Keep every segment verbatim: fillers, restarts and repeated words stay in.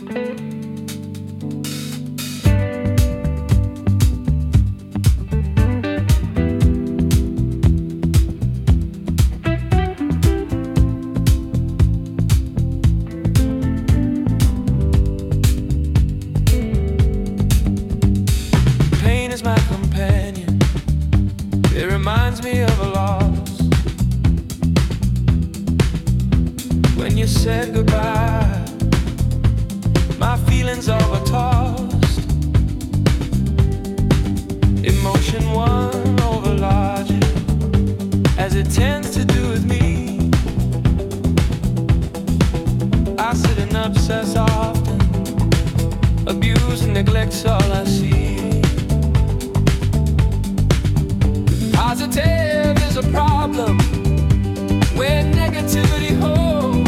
Said goodbye, my feelings overtossed. Emotion won over logic, as it tends to do with me. I sit and obsess often, abuse and neglect's all I see. Positive is a problem where negativity holds.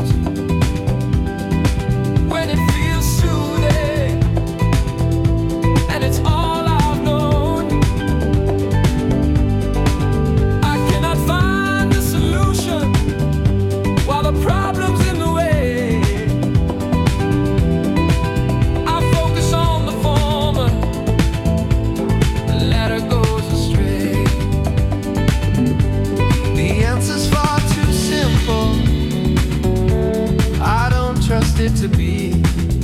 When it feels soothing, and it's all I've known, I cannot find a solution while the problem's in the way. I focus on the former, the latter goes astray. The answer's far too simple, I don't trust it to be.